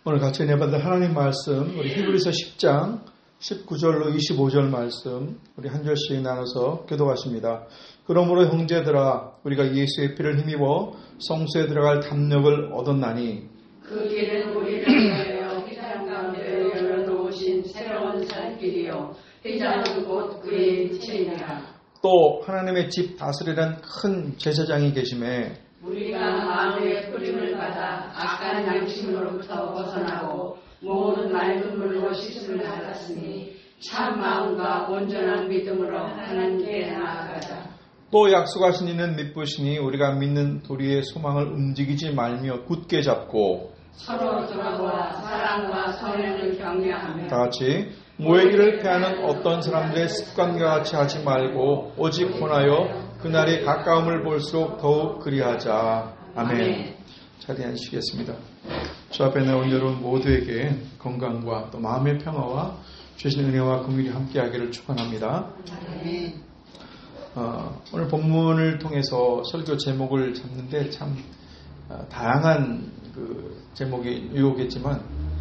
오늘 같이 은혜 받을 하나님 말씀, 우리 히브리서 10장 19절로 25절 말씀 우리 한 절씩 나눠서 교독하십니다. 그러므로 형제들아 우리가 예수의 피를 힘입어 성소에 들어갈 담력을 얻었나니 그 길은 우리를 위하여 휘장 가운데 열어놓으신 새로운 살 길이요 휘장은 곧 그의 빛이니라. 또 하나님의 집 다스리는 큰 제사장이 계심에 우리가 마음의 뿌림을 받아 악한 양심으로부터 벗어나고 모든 맑은 물로 씻음을 받았으니 참 마음과 온전한 믿음으로 하나님께 나아가자. 또 약속하신 이는 믿으시니 우리가 믿는 도리의 소망을 움직이지 말며 굳게 잡고 서로 돌아보아 사랑과 선행을 격려하며 다 같이 모이기를 피하는 어떤 사람들의 습관과 같이 하지 말고 오직 혼하여 그날이 가까움을 볼수록 더욱 그리하자. 아멘. 자리에 앉으시겠습니다. 주 앞에 나온 여러분 모두에게 건강과 또 마음의 평화와 주신 은혜와 긍휼이 함께하기를 축원합니다. 아멘. 오늘 본문을 통해서 설교 제목을 잡는데 참 다양한 그 제목이 유혹했지만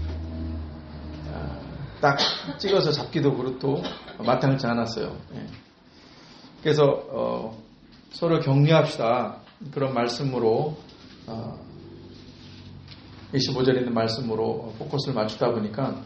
딱 찍어서 잡기도 그렇고 마땅치 않았어요. 그래서 서로 격려합시다. 그런 말씀으로 25절에 있는 말씀으로 포커스를 맞추다 보니까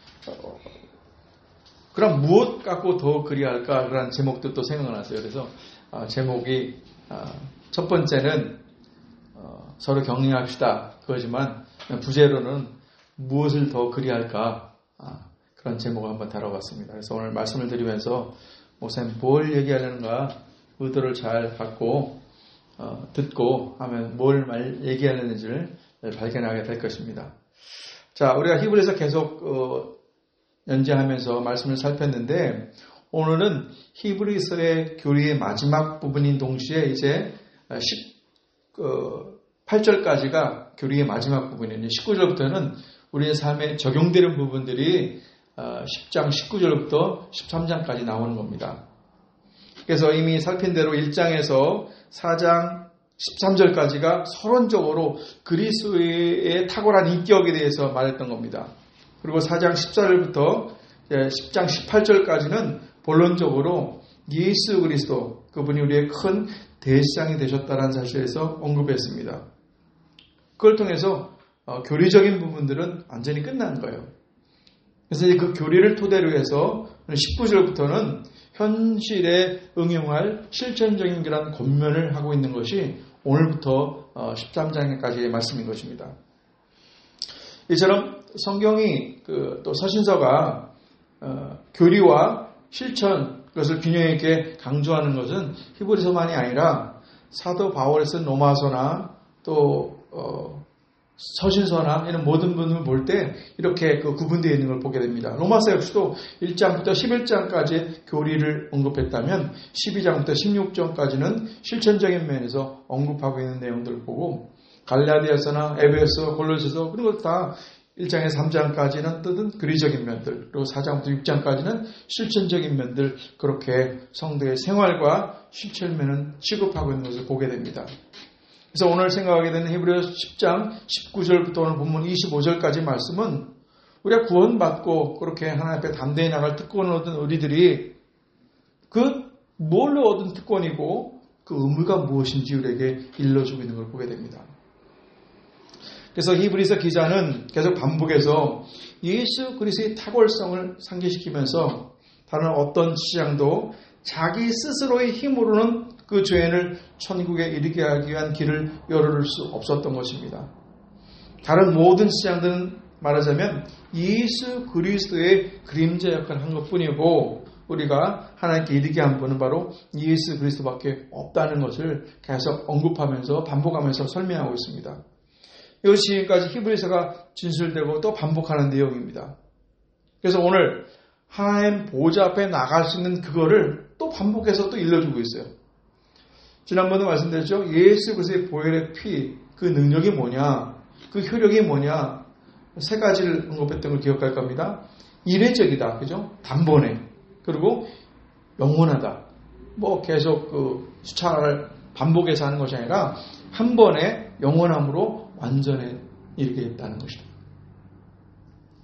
그럼 무엇 갖고 더 그리할까? 그런 제목도 또 생각났어요. 그래서 제목이 첫 번째는 서로 격려합시다. 그거지만 부제로는 무엇을 더 그리할까? 그런 제목을 한번 다뤄봤습니다. 그래서 오늘 말씀을 드리면서 목사님 뭘 얘기하려는가 의도를 잘 갖고 듣고 하면 뭘 얘기하려는지를 발견하게 될 것입니다. 자, 우리가 히브리서 계속 연재하면서 말씀을 살폈는데 오늘은 히브리서의 교리의 마지막 부분인 동시에 이제 8절까지가 교리의 마지막 부분이에요. 19절부터는 우리의 삶에 적용되는 부분들이 10장 19절부터 13장까지 나오는 겁니다. 그래서 이미 살핀 대로 1장에서 4장 13절까지가 서론적으로 그리스도의 탁월한 인격에 대해서 말했던 겁니다. 그리고 4장 14절부터 10장 18절까지는 본론적으로 예수 그리스도 그분이 우리의 큰 대상이 되셨다는 사실에서 언급했습니다. 그걸 통해서 교리적인 부분들은 완전히 끝난 거예요. 그래서 그 교리를 토대로 해서 19절부터는 현실에 응용할 실천적인 그런 권면을 하고 있는 것이 오늘부터 13장까지의 말씀인 것입니다. 이처럼 성경이 또 서신서가 교리와 실천 그것을 균형 있게 강조하는 것은 히브리서만이 아니라 사도 바울이 쓴 로마서나 또 서신서나 이런 모든 부분을 볼 때 이렇게 구분되어 있는 걸 보게 됩니다. 로마서 역시도 1장부터 11장까지 교리를 언급했다면 12장부터 16장까지는 실천적인 면에서 언급하고 있는 내용들을 보고 갈라디아서나 에베소, 골로새서 그런 것 다 1장에서 3장까지는 뜻은 교리적인 면들 그리고 4장부터 6장까지는 실천적인 면들 그렇게 성도의 생활과 실천면은 취급하고 있는 것을 보게 됩니다. 그래서 오늘 생각하게 되는 히브리서 10장 19절부터 오늘 본문 25절까지 말씀은 우리가 구원받고 그렇게 하나님 앞에 담대히 나갈 특권을 얻은 우리들이 그 뭘로 얻은 특권이고 그 의무가 무엇인지 우리에게 일러주고 있는 걸 보게 됩니다. 그래서 히브리서 기자는 계속 반복해서 예수 그리스도의 탁월성을 상기시키면서 다른 어떤 시장도 자기 스스로의 힘으로는 그 죄인을 천국에 이르게 하기 위한 길을 열어줄 수 없었던 것입니다. 다른 모든 시장들은 말하자면 예수 그리스도의 그림자 역할을 한 것뿐이고 우리가 하나님께 이르게 한 분은 바로 예수 그리스도밖에 없다는 것을 계속 언급하면서 반복하면서 설명하고 있습니다. 이것이 지금까지 히브리서가 진술되고 또 반복하는 내용입니다. 그래서 오늘 하나님 보좌 앞에 나갈 수 있는 그거를 또 반복해서 또 일러주고 있어요. 지난번에 말씀드렸죠. 예수 그리스도의 보혈의 피, 그 능력이 뭐냐, 그 효력이 뭐냐, 세 가지를 언급했던 걸 기억할 겁니다. 이례적이다, 그죠? 단번에. 그리고 영원하다. 계속 수차를 반복해서 하는 것이 아니라 한 번에 영원함으로 완전히 이르게 했다는 것입니다.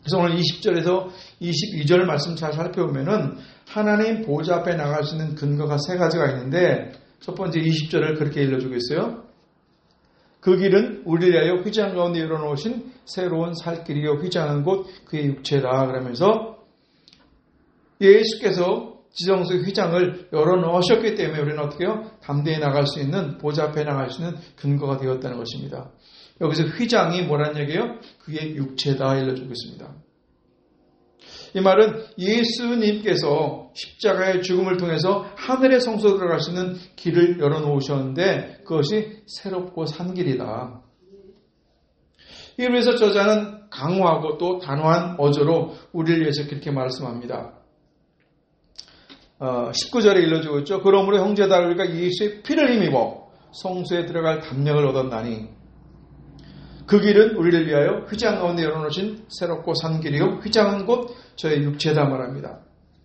그래서 오늘 20절에서 22절 말씀 잘 살펴보면은 하나님 보좌 앞에 나갈 수 있는 근거가 세 가지가 있는데 첫 번째 20절을 그렇게 일러주고 있어요. 그 길은 우리를 위하여 휘장 가운데 열어놓으신 새로운 살 길이요 휘장한 곳 그의 육체라 그러면서 예수께서 지성소의 휘장을 열어놓으셨기 때문에 우리는 어떻게 해요? 담대히 나갈 수 있는 보좌 앞에 나갈 수 있는 근거가 되었다는 것입니다. 여기서 휘장이 뭐란 얘기예요? 그의 육체다 일러주고 있습니다. 이 말은 예수님께서 십자가의 죽음을 통해서 하늘의 성소로 들어갈 수 있는 길을 열어놓으셨는데 그것이 새롭고 산 길이다. 이를 위해서 저자는 강화하고 또 단호한 어조로 우리를 위해서 그렇게 말씀합니다. 19절에 일러주고 있죠. 그러므로 형제다 우리가 예수의 피를 힘입어 성소에 들어갈 담력을 얻었나니 그 길은 우리를 위하여 휘장 가운데 열어놓으신 새롭고 산 길이요 휘장한 곳 저의 육체다 말합니다.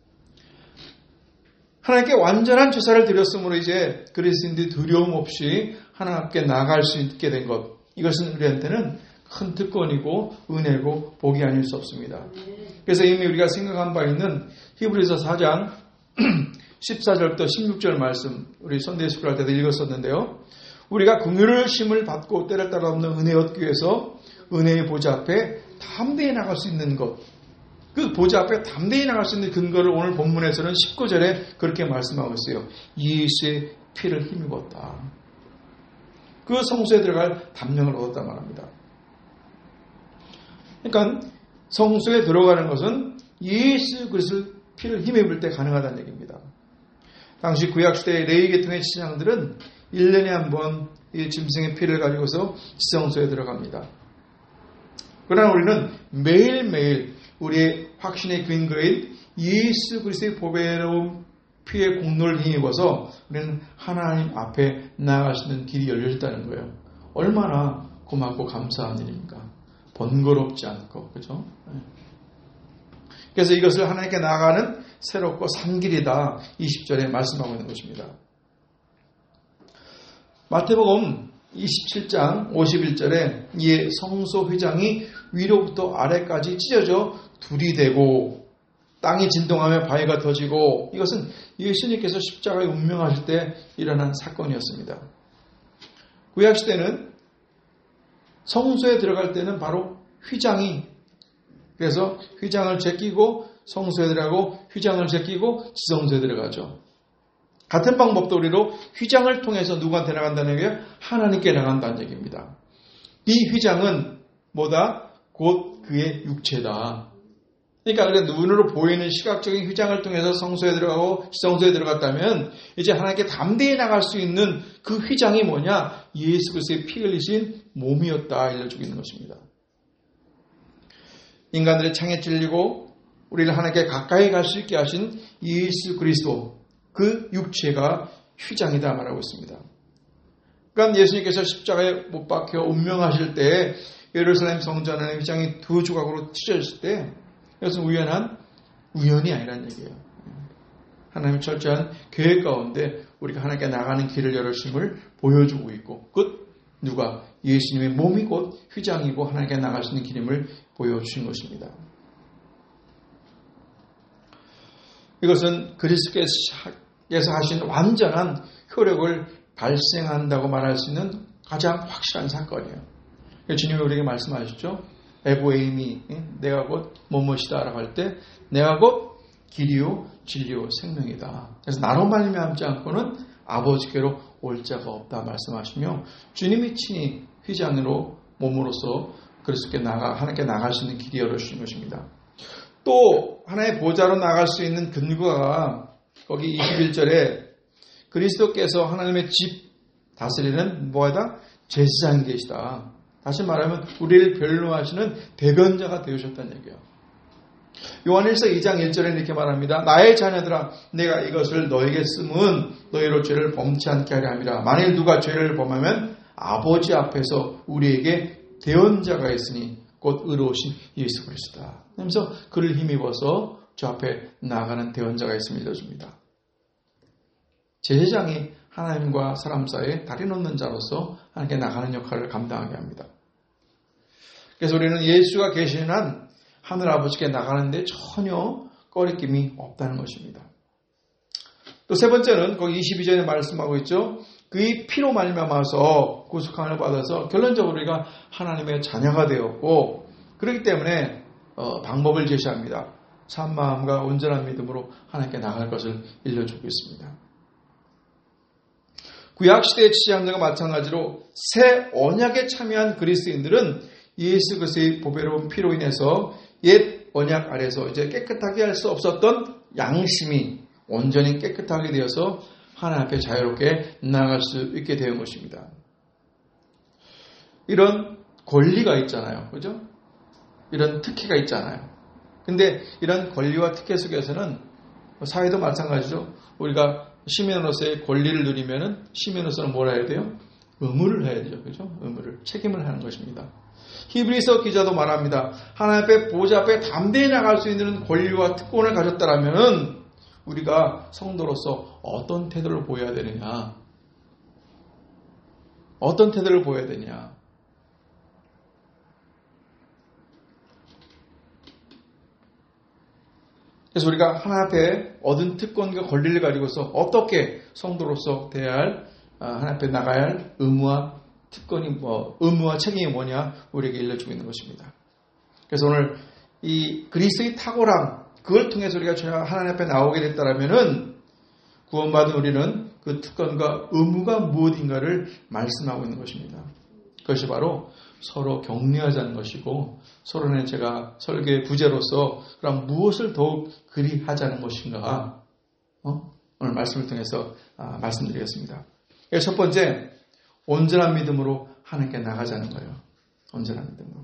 하나님께 완전한 제사를 드렸으므로 이제 그리스도인들이 두려움 없이 하나님 앞에 나아갈 수 있게 된 것, 이것은 우리한테는 큰 특권이고 은혜고 복이 아닐 수 없습니다. 그래서 이미 우리가 생각한 바 있는 히브리서 4장 14절부터 16절 말씀 우리 선대에 수련할 때도 읽었었는데요. 우리가 긍휼심을 받고 때를 따라 없는 은혜 얻기 위해서 은혜의 보좌 앞에 담대히 나갈 수 있는 것, 그 보좌 앞에 담대히 나갈 수 있는 근거를 오늘 본문에서는 19절에 그렇게 말씀하고 있어요. 예수의 피를 힘입었다. 그 성소에 들어갈 담력을 얻었다 말합니다. 그러니까 성소에 들어가는 것은 예수 그리스도의 피를 힘입을 때 가능하다는 얘기입니다. 당시 구약시대의 레위계통의 지장들은 1년에 한 번 이 짐승의 피를 가지고서 지성소에 들어갑니다. 그러나 우리는 매일매일 우리의 확신의 근거인 예수 그리스도의 보배로운 피의 공로를 힘입어서 우리는 하나님 앞에 나아갈 수 있는 길이 열려있다는 거예요. 얼마나 고맙고 감사한 일입니까? 번거롭지 않고, 그죠? 그래서 이것을 하나님께 나아가는 새롭고 산 길이다. 20절에 말씀하고 있는 것입니다. 마태복음 27장 51절에 이에 성소 휘장이 위로부터 아래까지 찢어져 둘이 되고 땅이 진동하며 바위가 터지고 이것은 예수님께서 십자가에 운명하실 때 일어난 사건이었습니다. 구약시대는 성소에 들어갈 때는 바로 휘장이 그래서 휘장을 제끼고 성소에 들어가고 휘장을 제끼고 지성소에 들어가죠. 같은 방법도 우리로 휘장을 통해서 누구한테 나간다는 얘기예요? 하나님께 나간다는 얘기입니다. 이 휘장은 뭐다? 곧 그의 육체다. 그러니까 눈으로 보이는 시각적인 휘장을 통해서 성소에 들어가고 지성소에 들어갔다면 이제 하나님께 담대히 나갈 수 있는 그 휘장이 뭐냐? 예수 그리스도의 피 흘리신 몸이었다 알려주고 있는 것입니다. 인간들의 창에 찔리고 우리를 하나님께 가까이 갈 수 있게 하신 예수 그리스도 그 육체가 휘장이다 말하고 있습니다. 그러니까 예수님께서 십자가에 못 박혀 운명하실 때 예루살렘 성전 안에 휘장이 두 조각으로 찢어졌을 때 이것은 우연이 아니라는 얘기예요. 하나님의 철저한 계획 가운데 우리가 하나님께 나가는 길을 열으심을 보여주고 있고 그 누가 예수님의 몸이 곧 휘장이고 하나님께 나갈 수 있는 길임을 보여주신 것입니다. 이것은 그리스도께서 하신 완전한 효력을 발생한다고 말할 수 있는 가장 확실한 사건이에요. 주님이 우리에게 말씀하셨죠. 에보에이미 내가 곧 무엇이다 라고 할 때 내가 곧 길이요 진리요 생명이다. 그래서 나로 말미암지 않고는 아버지께로 올 자가 없다 말씀하시며 주님이 친히 휘장으로 몸으로서 그리스도께 하나님께 나갈 수 있는 길이 열어주신 것입니다. 또 하나의 보좌로 나갈 수 있는 근거가 거기 21절에 그리스도께서 하나님의 집 다스리는 뭐하다? 제사장이 계시다. 다시 말하면 우리를 변론하시는 대변자가 되으셨다는 얘기예요. 요한일서 2장 1절에 이렇게 말합니다. 나의 자녀들아 내가 이것을 너에게 쓰면 너희로 죄를 범치 않게 하려 함이라. 만일 누가 죄를 범하면 아버지 앞에서 우리에게 대언자가 있으니 곧 의로우신 예수 그리스도다. 그러면서 그를 힘입어서 저 앞에 나아가는 대언자가 있음을 알려줍니다. 제사장이 하나님과 사람 사이에 다리 놓는 자로서 하나님께 나가는 역할을 감당하게 합니다. 그래서 우리는 예수가 계시는 한 하늘 아버지께 나가는데 전혀 꺼리낌이 없다는 것입니다. 또 세 번째는 거기 22절에 말씀하고 있죠. 그의 피로 말미암아서 구속함을 받아서 결론적으로 우리가 하나님의 자녀가 되었고, 그렇기 때문에 방법을 제시합니다. 참 마음과 온전한 믿음으로 하나님께 나갈 것을 일러주고 있습니다. 구약시대의 지지자들과 마찬가지로 새 언약에 참여한 그리스도인들은 예수 그리스도의 보배로운 피로 인해서 옛 언약 아래서 이제 깨끗하게 할 수 없었던 양심이 온전히 깨끗하게 되어서 하나님 앞에 자유롭게 나아갈 수 있게 되는 것입니다. 이런 권리가 있잖아요. 그죠? 이런 특혜가 있잖아요. 근데 이런 권리와 특혜 속에서는 사회도 마찬가지죠. 우리가 시민으로서의 권리를 누리면은 시민으로서는 뭘 해야 돼요? 의무를 해야 되죠. 그죠? 의무를, 책임을 하는 것입니다. 히브리서 기자도 말합니다. 하나님 앞에 보좌 앞에 담대히 나갈 수 있는 권리와 특권을 가졌다라면은 우리가 성도로서 어떤 태도를 보여야 되느냐? 어떤 태도를 보여야 되냐? 그래서 우리가 하나님 앞에 얻은 특권과 권리를 가지고서 어떻게 성도로서 대해야 할, 하나님 앞에 나가야 할 의무와 특권이 의무와 책임이 뭐냐 우리에게 일러주고 있는 것입니다. 그래서 오늘 이 그리스도의 탁월함, 그걸 통해서 우리가 하나님 앞에 나오게 됐다라면은 구원받은 우리는 그 특권과 의무가 무엇인가를 말씀하고 있는 것입니다. 그것이 바로 서로 격려하자는 것이고, 서로는 제가 설교의 부제로서 그럼 무엇을 더욱 그리하자는 것인가 오늘 말씀을 통해서 말씀드리겠습니다. 첫 번째, 온전한 믿음으로 하나님께 나가자는 거예요. 온전한 믿음으로.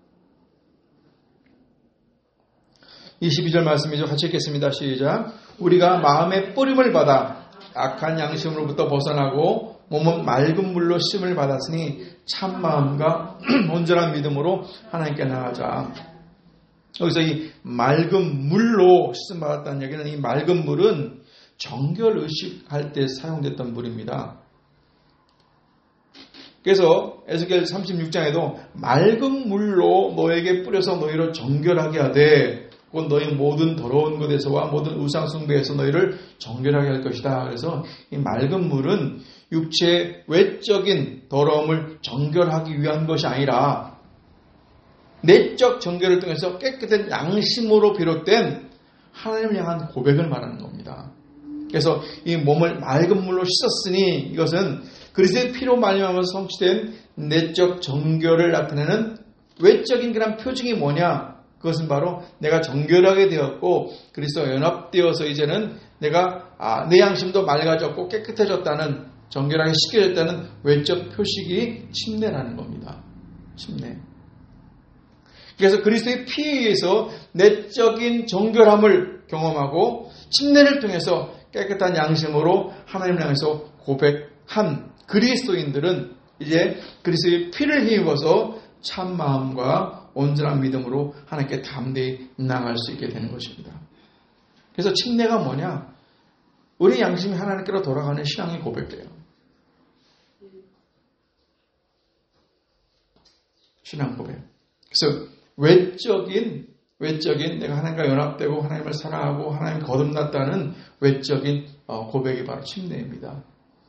22절 말씀이죠. 같이 읽겠습니다. 시작. 우리가 마음의 뿌림을 받아 악한 양심으로부터 벗어나고 몸은 맑은 물로 씻음을 받았으니 참 마음과 온전한 믿음으로 하나님께 나가자. 여기서 이 맑은 물로 씻음 받았다는 얘기는, 이 맑은 물은 정결 의식할 때 사용됐던 물입니다. 그래서 에스겔 36장에도 맑은 물로 너에게 뿌려서 너희를 정결하게 하되 곧 너희 모든 더러운 것에서와 모든 우상숭배에서 너희를 정결하게 할 것이다. 그래서 이 맑은 물은 육체의 외적인 더러움을 정결하기 위한 것이 아니라 내적 정결을 통해서 깨끗한 양심으로 비롯된 하나님을 향한 고백을 말하는 겁니다. 그래서 이 몸을 맑은 물로 씻었으니 이것은 그리스도의 피로 말미암아서 성취된 내적 정결을 나타내는 외적인 그런 표징이 뭐냐? 그것은 바로 내가 정결하게 되었고 그리스도와 연합되어서 이제는 내가 내 양심도 맑아졌고 깨끗해졌다는, 정결하게 씻겨졌다는 외적 표식이 침례라는 겁니다. 침례. 그래서 그리스도의 피에 의해서 내적인 정결함을 경험하고 침례를 통해서 깨끗한 양심으로 하나님을 향해서 고백한 그리스도인들은 이제 그리스도의 피를 힘입어서 참 마음과 온전한 믿음으로 하나님께 담대히 나아갈 수 있게 되는 것입니다. 그래서 침례가 뭐냐? 우리 양심이 하나님께로 돌아가는 신앙의 고백이에요. 신앙 고백. 그래서 외적인 내가 하나님과 연합되고 하나님을 사랑하고 하나님 거듭났다는 외적인 고백이 바로 침례입니다.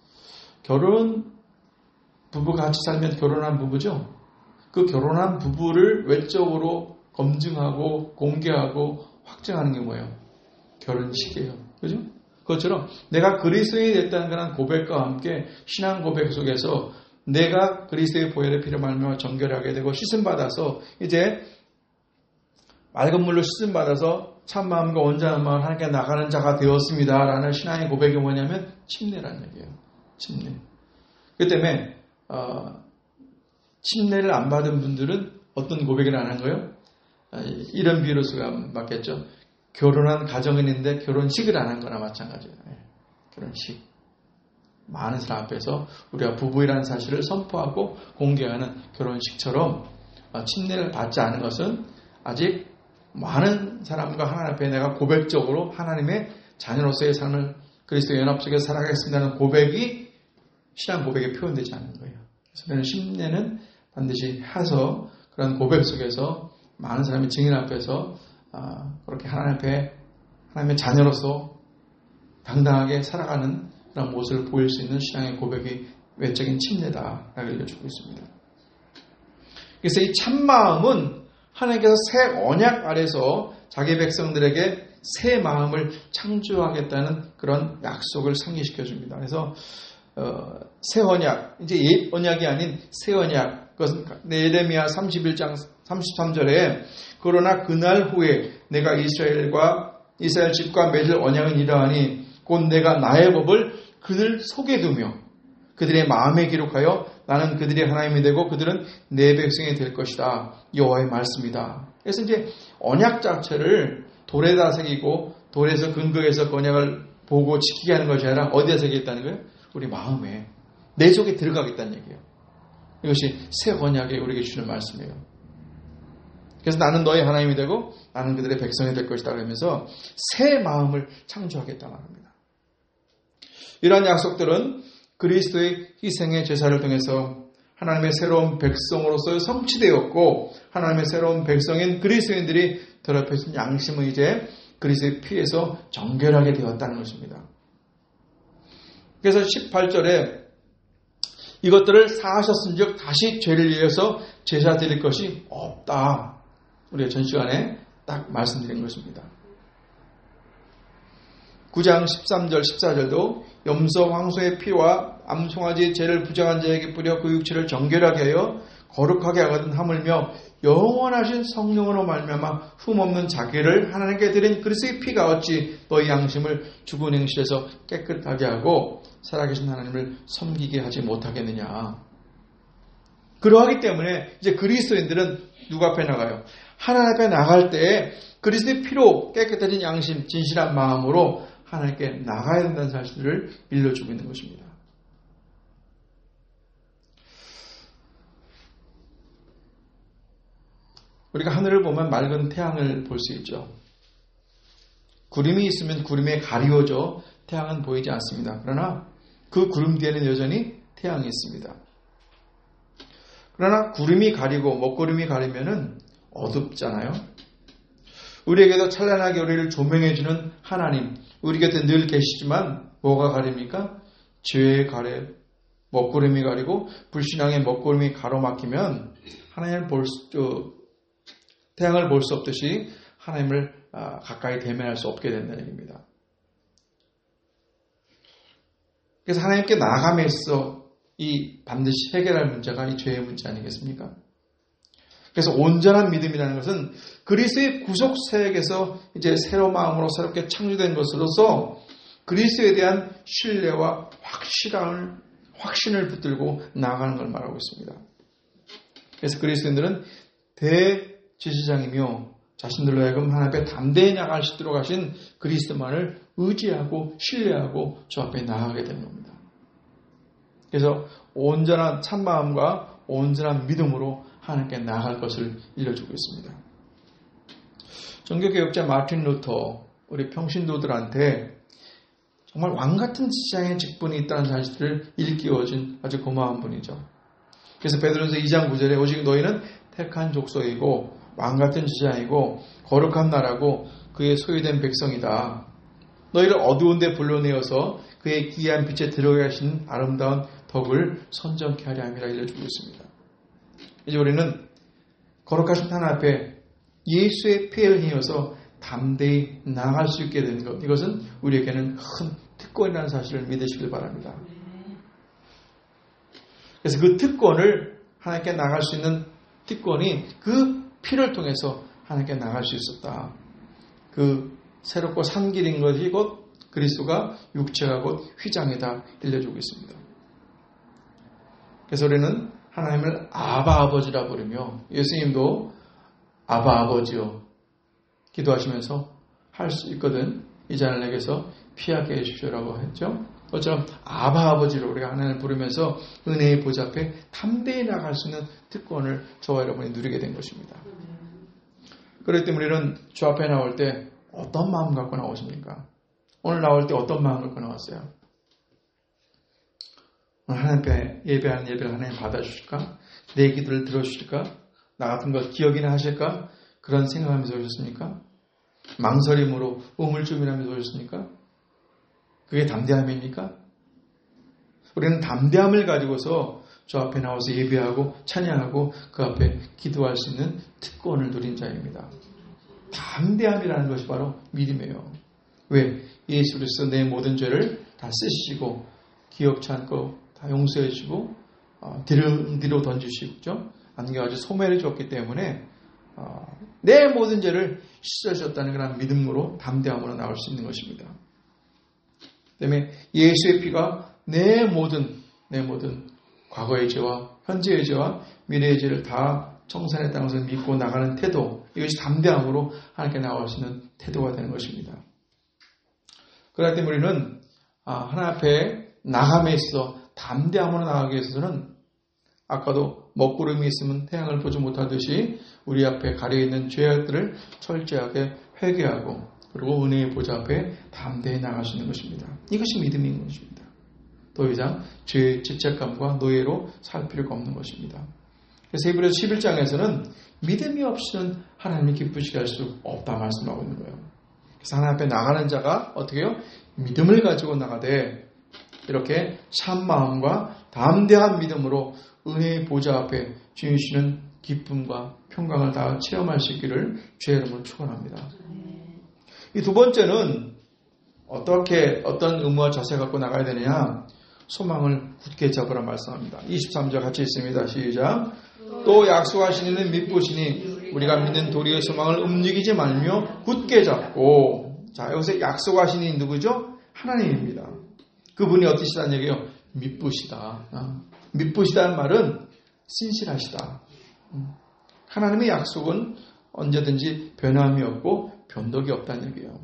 부부가 같이 살면 결혼한 부부죠. 그 결혼한 부부를 외적으로 검증하고 공개하고 확증하는 게 뭐예요? 결혼식이에요. 그죠? 그것처럼 내가 그리스도인이 됐다는 그런 고백과 함께 신앙 고백 속에서 내가 그리스도의 보혈의 피를 말미암아 정결하게 되고 씻음 받아서 이제 맑은 물로 씻음 받아서 참 마음과 온전한 마음을 하나님께 나가는 자가 되었습니다라는 신앙의 고백이 뭐냐면 침례라는 얘기예요. 침례. 그 때문에 침례를 안 받은 분들은 어떤 고백을 안 한 거예요? 이런 비유로 쓰가 맞겠죠. 결혼한 가정은 있는데 결혼식을 안 한 거나 마찬가지예요. 결혼식. 많은 사람 앞에서 우리가 부부이라는 사실을 선포하고 공개하는 결혼식처럼 침례를 받지 않은 것은 아직 많은 사람과 하나님 앞에 내가 고백적으로 하나님의 자녀로서의 삶을 그리스도의 연합 속에 살아가겠습니다는 고백이 신앙 고백에 표현되지 않는 거예요. 그래서 침례는 반드시 해서 그런 고백 속에서 많은 사람이 증인 앞에서 그렇게 하나님 앞에 하나님의 자녀로서 당당하게 살아가는 그런 모습을 보일 수 있는 신앙의 고백이 외적인 침례다라고 알려주고 있습니다. 그래서 이 참마음은 하나님께서 새 언약 아래서 자기 백성들에게 새 마음을 창조하겠다는 그런 약속을 상기시켜 줍니다. 그래서 새 언약, 이제 옛 언약이 아닌 새 언약, 그것은 예레미야 31장 33절에 그러나 그날 후에 내가 이스라엘 집과 맺을 언약은 이러하니 곧 내가 나의 법을 그들 속에 두며 그들의 마음에 기록하여 나는 그들의 하나님이 되고 그들은 내 백성이 될 것이다. 여호와의 말씀이다. 그래서 이제 언약 자체를 돌에다 새기고 돌에서 근거해서 그 언약을 보고 지키게 하는 것이 아니라 어디에 새기겠다는 거예요? 우리 마음에, 내 속에 들어가겠다는 얘기예요. 이것이 새 언약에 우리에게 주는 말씀이에요. 그래서 나는 너의 하나님이 되고 나는 그들의 백성이 될 것이다 그러면서 새 마음을 창조하겠다는 말입니다. 이러한 약속들은 그리스도의 희생의 제사를 통해서 하나님의 새로운 백성으로서 성취되었고 하나님의 새로운 백성인 그리스도인들이 더럽혀진 양심은 이제 그리스도의 피에서 정결하게 되었다는 것입니다. 그래서 18절에 이것들을 사하셨은즉 다시 죄를 위해서 제사 드릴 것이 없다. 우리가 전 시간에 딱 말씀드린 것입니다. 9장 13절 14절도 염소 황소의 피와 암송아지의 죄를 부정한 자에게 뿌려 그 육체를 정결하게 하여 거룩하게 하거든 하물며 영원하신 성령으로 말미암아 흠없는 자기를 하나님께 드린 그리스도의 피가 어찌 너희 양심을 죽은 행실에서 깨끗하게 하고 살아계신 하나님을 섬기게 하지 못하겠느냐. 그러하기 때문에 이제 그리스도인들은 누구 앞에 나가요? 하나님 앞에 나갈 때 그리스도의 피로 깨끗해진 양심, 진실한 마음으로 하나님께 나가야 된다는 사실을 일러주고 있는 것입니다. 우리가 하늘을 보면 맑은 태양을 볼 수 있죠. 구름이 있으면 구름에 가리워져 태양은 보이지 않습니다. 그러나 그 구름 뒤에는 여전히 태양이 있습니다. 그러나 구름이 가리고 먹구름이 가리면은 어둡잖아요. 우리에게도 찬란하게 우리를 조명해주는 하나님, 우리 곁에 늘 계시지만 뭐가 가립니까? 죄의 가래, 먹구름이 가리고 불신앙의 먹구름이 가로막히면 하나님을 태양을 볼 수 없듯이 하나님을 가까이 대면할 수 없게 된다는 얘기입니다. 그래서 하나님께 나아감에서 이 반드시 해결할 문제가 이 죄의 문제 아니겠습니까? 그래서 온전한 믿음이라는 것은 그리스도의 구속 사역에서 이제 새로운 마음으로 새롭게 창조된 것으로서 그리스도에 대한 신뢰와 확신을 붙들고 나아가는 걸 말하고 있습니다. 그래서 그리스도인들은 대제사장이며 자신들로 하여금 하나님 앞에 담대히 나아갈 수 있도록 하신 그리스도만을 의지하고 신뢰하고 주 앞에 나아가게 되는 겁니다. 그래서 온전한 참마음과 온전한 믿음으로 하나님께 나아갈 것을 일러주고 있습니다. 종교개혁자 마틴 루터, 우리 평신도들한테 정말 왕같은 지장의 직분이 있다는 사실을 일깨워준 아주 고마운 분이죠. 그래서 베드로전서 2장 9절에 오직 너희는 택한 족속이고 왕같은 지장이고 거룩한 나라고 그의 소유된 백성이다. 너희를 어두운 데 불러내어서 그의 기이한 빛에 들어가게 하신 아름다운 덕을 선정케 하려 함이라 알려주고 있습니다. 이제 우리는 거룩하신 하나님 앞에 예수의 피를 흘려서 담대히 나아갈 수 있게 되는 것, 이것은 우리에게는 큰 특권이라는 사실을 믿으시길 바랍니다. 그래서 그 특권을 하나님께 나아갈 수 있는 특권이 그 피를 통해서 하나님께 나아갈 수 있었다. 그 새롭고 산 길인 것이 곧 그리스도가 육체가 곧 휘장이다 알려주고 있습니다. 그래서 우리는 하나님을 아바 아버지라 부르며 예수님도 아바 아버지요 기도하시면서 할 수 있거든. 이 잔을 내게서 피하게 해주십시오라고 했죠. 그것처럼 아바 아버지로 우리가 하나님을 부르면서 은혜의 보좌 앞에 담대히 나갈 수 있는 특권을 저와 여러분이 누리게 된 것입니다. 그렇기 때문에 우리는 주 앞에 나올 때 어떤 마음 갖고 나오십니까? 오늘 나올 때 어떤 마음 갖고 나왔어요? 오늘 하나님 앞에 예배하는 예배를 하나님 받아주실까? 내 기도를 들어주실까? 나 같은 것 기억이나 하실까? 그런 생각하면서 오셨습니까? 망설임으로 우물쭈물하면서 오셨습니까? 그게 담대함입니까? 우리는 담대함을 가지고서 저 앞에 나와서 예배하고 찬양하고 그 앞에 기도할 수 있는 특권을 누린 자입니다. 담대함이라는 것이 바로 믿음이에요. 왜? 예수 그리스도 내 모든 죄를 다 쓰시고 기억치 않고 다 용서해 주시고 뒤로 던지시고 안겨가지고 소멸해 줬기 때문에 내 모든 죄를 씻어주셨다는 그런 믿음으로 담대함으로 나올 수 있는 것입니다. 그다음에 예수의 피가 내 모든 과거의 죄와 현재의 죄와 미래의 죄를 다 청산했다는 것을 믿고 나가는 태도, 이것이 담대함으로 하나님께 나올 수 있는 태도가 되는 것입니다. 그렇기 때문에 우리는 하나님 앞에 나감에 있어 담대함으로 나가기 위해서는 아까도 먹구름이 있으면 태양을 보지 못하듯이 우리 앞에 가려있는 죄악들을 철저하게 회개하고 그리고 은혜의 보좌 앞에 담대히 나갈 수 있는 것입니다. 이것이 믿음인 것입니다. 더 이상 죄의 죄책감과 노예로 살 필요가 없는 것입니다. 그래서 히브리서 11장에서는 믿음이 없이는 하나님이 기쁘시게 할 수 없다 말씀하고 있는 거예요. 그래서 하나님 앞에 나가는 자가 어떻게 해요? 믿음을 가지고 나가되 이렇게 참 마음과 담대한 믿음으로 은혜의 보좌 앞에 주시는 기쁨과 평강을 다 체험할 수 있기를 주의 이름으로 축원합니다. 이 두 번째는 어떤 의무와 자세 갖고 나가야 되느냐? 소망을 굳게 잡으라 말씀합니다. 23절 같이 있습니다. 시작. 또 약속하신 이는 믿으시니 우리가 믿는 도리의 소망을 움직이지 말며 굳게 잡고. 자, 여기서 약속하신 이는 누구죠? 하나님입니다. 그분이 어떠시다는 얘기예요? 믿으시다. 믿으시다는 말은 신실하시다. 하나님의 약속은 언제든지 변함이 없고 변덕이 없다는 얘기예요.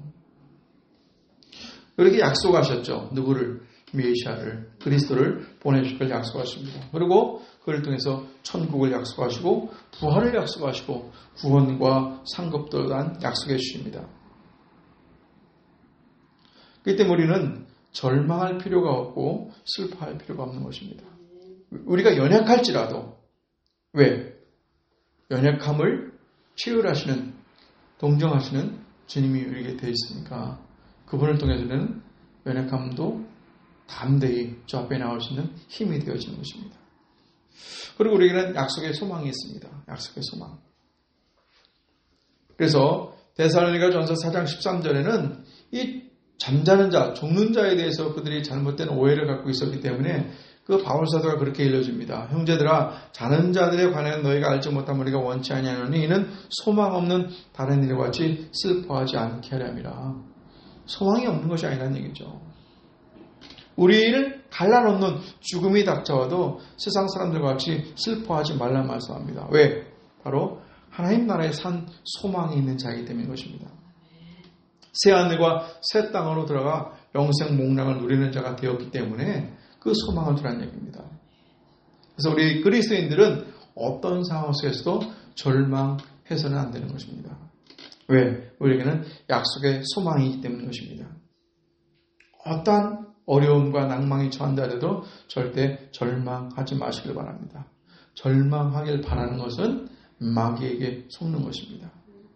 그렇게 약속하셨죠. 누구를? 메시아를, 그리스도를 보내주실 걸 약속하십니다. 그리고 그를 통해서 천국을 약속하시고 부활을 약속하시고 구원과 상급도 단 약속해 주십니다. 그렇기 때문에 우리는 절망할 필요가 없고 슬퍼할 필요가 없는 것입니다. 우리가 연약할지라도 왜? 연약함을 치유하시는 동정하시는 주님이 우리에게 되어 있으니까 그분을 통해서는 연약함도 담대히 저 앞에 나올 수 있는 힘이 되어지는 것입니다. 그리고 우리에게는 약속의 소망이 있습니다. 약속의 소망. 그래서 데살로니가전서 4장 13절에는 이 잠자는 자, 죽는 자에 대해서 그들이 잘못된 오해를 갖고 있었기 때문에 그 바울사도가 그렇게 일러줍니다. 형제들아, 자는 자들에 관하여 너희가 알지 못한 우리가 원치 아니하노니 이는 소망 없는 다른 일과 같이 슬퍼하지 않게 하려니라. 소망이 없는 것이 아니라는 얘기죠. 우리를 갈라놓는 죽음이 닥쳐와도 세상 사람들과 같이 슬퍼하지 말라 말씀합니다. 왜? 바로 하나님 나라에 산 소망이 있는 자이기 때문인 것입니다. 새 하늘과 새 땅으로 들어가 영생 목락을 누리는 자가 되었기 때문에 그 소망을 두라는 얘기입니다. 그래서 우리 그리스도인들은 어떤 상황 속에서도 절망해서는 안 되는 것입니다. 왜? 우리에게는 약속의 소망이 있기 때문인 것입니다. 어떠한 어려움과 낭망이 처한다 해도 절대 절망하지 마시길 바랍니다. 절망하길 바라는 것은 마귀에게 속는 것입니다.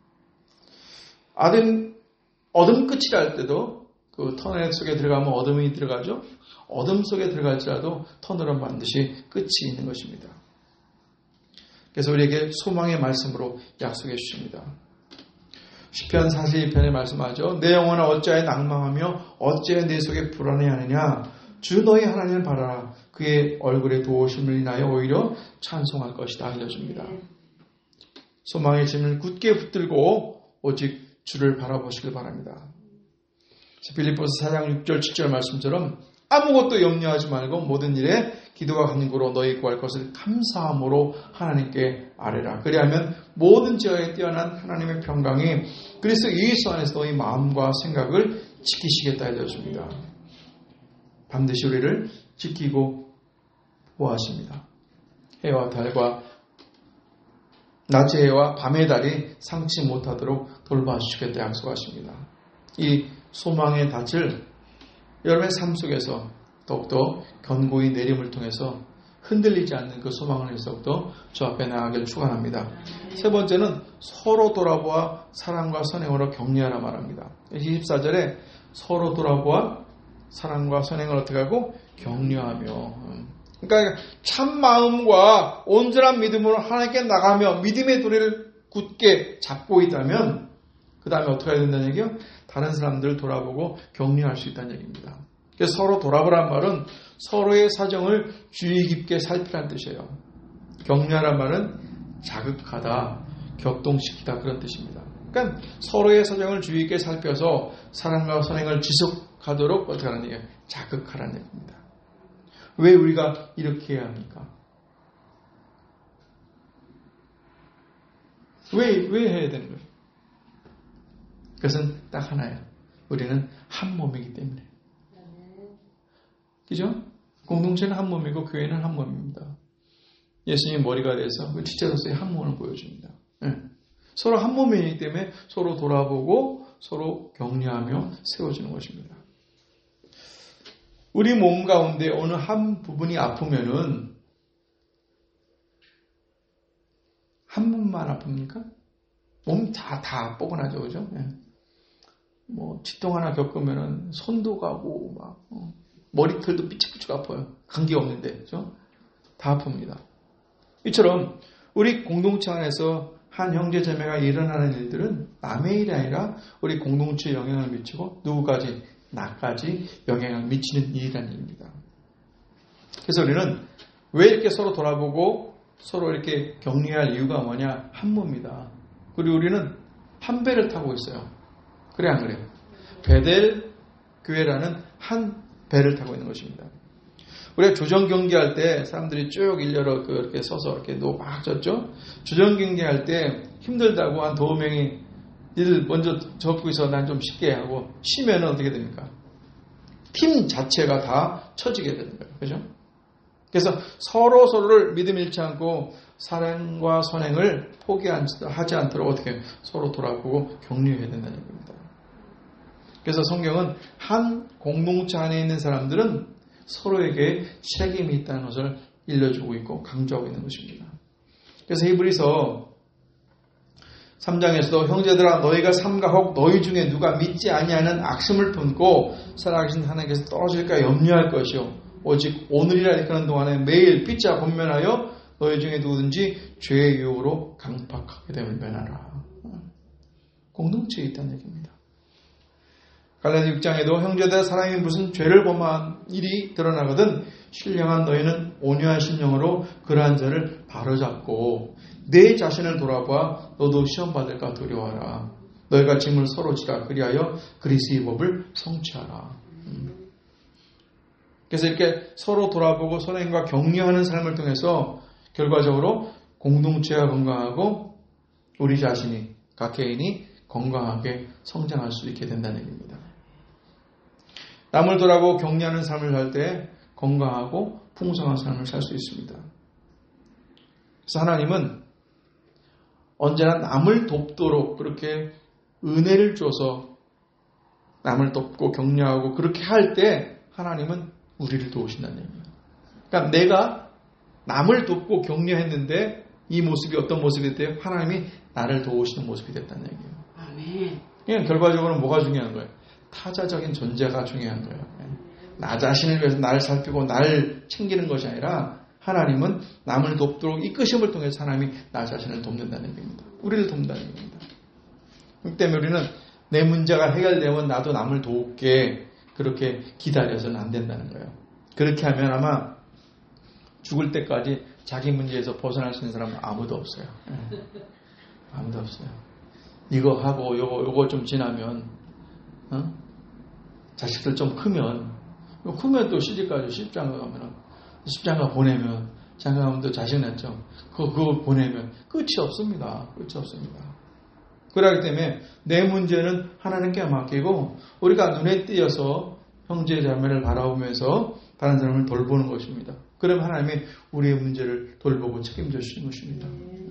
어둠 끝이라 할 때도 그 터널 속에 들어가면 어둠이 들어가죠. 어둠 속에 들어갈지라도 터널은 반드시 끝이 있는 것입니다. 그래서 우리에게 소망의 말씀으로 약속해 주십니다. 시편 42편에 말씀하죠. 내 영혼아 어찌하여 낭망하며 어찌하여 내 속에 불안해하느냐. 주 너희 하나님을 바라라. 그의 얼굴에 도우심을 인하여 오히려 찬송할 것이다 알려줍니다. 소망의 짐을 굳게 붙들고 오직 주를 바라보시길 바랍니다. 빌립보서 4장 6절 7절 말씀처럼 아무것도 염려하지 말고 모든 일에 기도와 간구로 너희 구할 것을 감사함으로 하나님께 아뢰라. 그리하면 모든 지혜에 뛰어난 하나님의 평강이 그리스도 예수 안에서 너희 마음과 생각을 지키시겠다 해주십니다. 반드시 우리를 지키고 보호하십니다. 해와 달과 낮의 해와 밤의 달이 상치 못하도록 돌봐주시겠다 약속하십니다. 이 소망의 닻을 여러분의 삶 속에서 더욱더 견고히 내림을 통해서 흔들리지 않는 그 소망을 위해서부터 주 앞에 나아가길 축원합니다. 세 번째는 서로 돌아보아 사랑과 선행으로 격려하라 말합니다. 24절에 서로 돌아보아 사랑과 선행을 어떻게 하고 격려하며, 그러니까 참 마음과 온전한 믿음으로 하나님께 나가며 믿음의 도리를 굳게 잡고 있다면 그 다음에 어떻게 해야 된다는 얘기요? 다른 사람들을 돌아보고 격려할 수 있다는 얘기입니다. 그래서 서로 돌아보란 말은 서로의 사정을 주의 깊게 살피라는 뜻이에요. 격려하란 말은 자극하다, 격동시키다 그런 뜻입니다. 그러니까 서로의 사정을 주의 깊게 살펴서 사랑과 선행을 지속하도록 어떻게 하는 얘기예요? 자극하라는 얘기입니다. 왜 우리가 이렇게 해야 합니까? 왜 해야 되는 거예요? 그것은 딱 하나예요. 우리는 한 몸이기 때문에. 그죠? 공동체는 한 몸이고 교회는 한 몸입니다. 예수님이 머리가 돼서 그 지체로서의 한 몸을 보여줍니다. 네. 서로 한 몸이기 때문에 서로 돌아보고 서로 격려하며 세워주는 것입니다. 우리 몸 가운데 어느 한 부분이 아프면은 한 부분만 아픕니까? 몸 다 뻐근하죠, 그죠? 네. 뭐 치통 하나 겪으면은 손도 가고 막 머리털도 삐죽삐죽 아파요. 감기 없는데, 그죠? 다 아픕니다. 이처럼 우리 공동체 안에서 한 형제 자매가 일어나는 일들은 남의 일이 아니라 우리 공동체에 영향을 미치고 누구까지? 나까지 영향을 미치는 일이라는 얘기입니다. 그래서 우리는 왜 이렇게 서로 돌아보고 서로 이렇게 격려할 이유가 뭐냐? 한 몸이다. 그리고 우리는 한 배를 타고 있어요. 그래 안 그래요? 베델 교회라는 한 배를 타고 있는 것입니다. 우리가 조정 경기할 때 사람들이 쭉 일렬로 이렇게 서서 이렇게 막 졌죠. 조정 경기할 때 힘들다고 한 2명이 니들 먼저 적고 있어 난 좀 쉽게 하고 쉬면은 어떻게 됩니까? 팀 자체가 다 처지게 되는 거예요. 그죠? 그래서 서로를 믿음 잃지 않고 사랑과 선행을 포기하지 않도록 어떻게 서로 돌아보고 격려해야 된다는 얘기입니다. 그래서 성경은 한 공동체 안에 있는 사람들은 서로에게 책임이 있다는 것을 일러주고 있고 강조하고 있는 것입니다. 그래서 히브리서 3장에서도 형제들아 너희가 삼가 혹 너희 중에 누가 믿지 아니하는 악심을 품고 살아계신 하나님께서 떨어질까 염려할 것이요 오직 오늘이라 일하는 동안에 매일 빚자 권면하여 너희 중에 누구든지 죄의 유혹으로 강팍하게 되면 면하라. 공동체에 있다는 얘기입니다. 갈라디아 6장에도 형제들 사람이 무슨 죄를 범한 일이 드러나거든 신령한 너희는 온유한 심령으로 그러한 자를 바로잡고 내 자신을 돌아봐 너도 시험받을까 두려워하라. 너희가 짐을 서로 지라 그리하여 그리스도의 법을 성취하라. 그래서 이렇게 서로 돌아보고 선행과 격려하는 삶을 통해서 결과적으로 공동체가 건강하고 우리 자신이 각 개인이 건강하게 성장할 수 있게 된다는 얘기입니다. 남을 돌아보고 격려하는 삶을 살 때 건강하고 풍성한 삶을 살 수 있습니다. 그래서 하나님은 언제나 남을 돕도록 그렇게 은혜를 줘서 남을 돕고 격려하고 그렇게 할 때 하나님은 우리를 도우신다는 얘기입니다. 그러니까 내가 남을 돕고 격려했는데 이 모습이 어떤 모습이 돼요? 하나님이 나를 도우시는 모습이 됐다는 얘기예요. 아멘. 그냥 결과적으로 뭐가 중요한 거예요? 타자적인 존재가 중요한 거예요. 나 자신을 위해서 나를 살피고 나를 챙기는 것이 아니라 하나님은 남을 돕도록 이끄심을 통해서 하나님이 나 자신을 돕는다는 얘기입니다. 우리를 돕는다는 얘기입니다. 그렇기 때문에 우리는 내 문제가 해결되면 나도 남을 돕게 그렇게 기다려서는 안 된다는 거예요. 그렇게 하면 아마 죽을 때까지 자기 문제에서 벗어날 수 있는 사람은 아무도 없어요. 아무도 없어요. 이거 하고 요거 좀 지나면 자식들 좀 크면 또 시집가죠. 시집장가 가면은 시집장가 보내면 장가가면 자식 낳죠. 그거 보내면 끝이 없습니다. 끝이 없습니다. 그렇기 때문에 내 문제는 하나님께 맡기고 우리가 눈에 띄어서 형제 자매를 바라보면서 다른 사람을 돌보는 것입니다. 그러면 하나님이 우리의 문제를 돌보고 책임져 주시는 것입니다.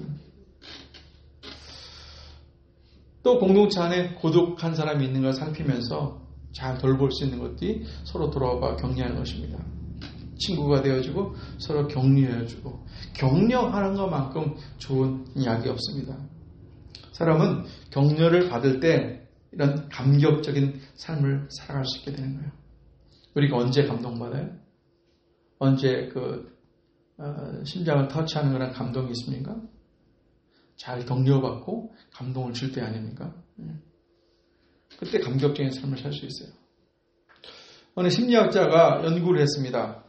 또 공동체 안에 고독한 사람이 있는 걸 살피면서 잘 돌볼 수 있는 것들이 서로 돌아와 격려하는 것입니다. 친구가 되어주고 서로 격려해주고 격려하는 것만큼 좋은 약이 없습니다. 사람은 격려를 받을 때 이런 감격적인 삶을 살아갈 수 있게 되는 거예요. 우리가 언제 감동받아요? 언제 심장을 터치하는 그런 감동이 있습니까? 잘 격려받고 감동을 줄 때 아닙니까? 그때 감격적인 삶을 살 수 있어요. 어느 심리학자가 연구를 했습니다.